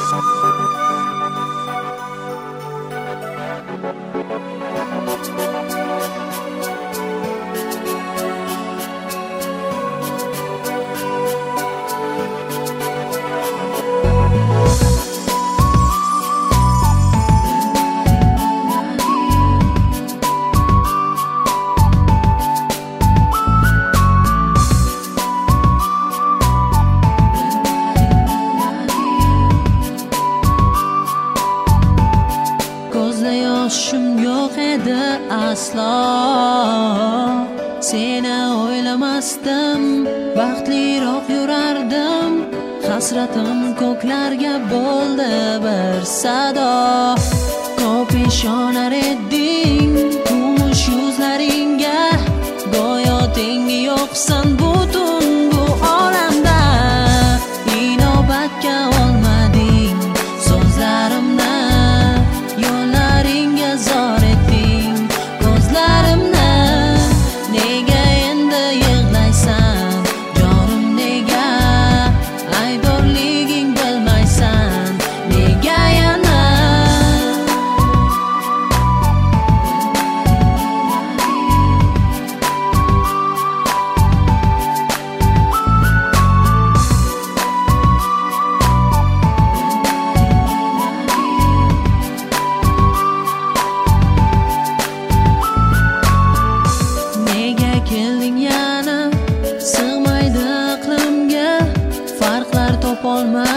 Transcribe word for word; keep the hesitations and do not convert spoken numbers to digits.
Yoshim yo'q edi aslo, seni o'ylamasdim, baxtliroq yurardim. Hasratim ko'klarga bo'ldi bir sado. Ko'p ishonar eding kumush yuzlaringga, go'yo tengi yo'qsan butun bu olamda. Inobatga olmading so'zlarimni, yo'llaringga zor etding ko'zlarimni. Nega endi yig'laysan jonim, nega aybdorliging bilmaysan, nega yana kelding yana, sig'maydi aqlimga, farqlar topolmay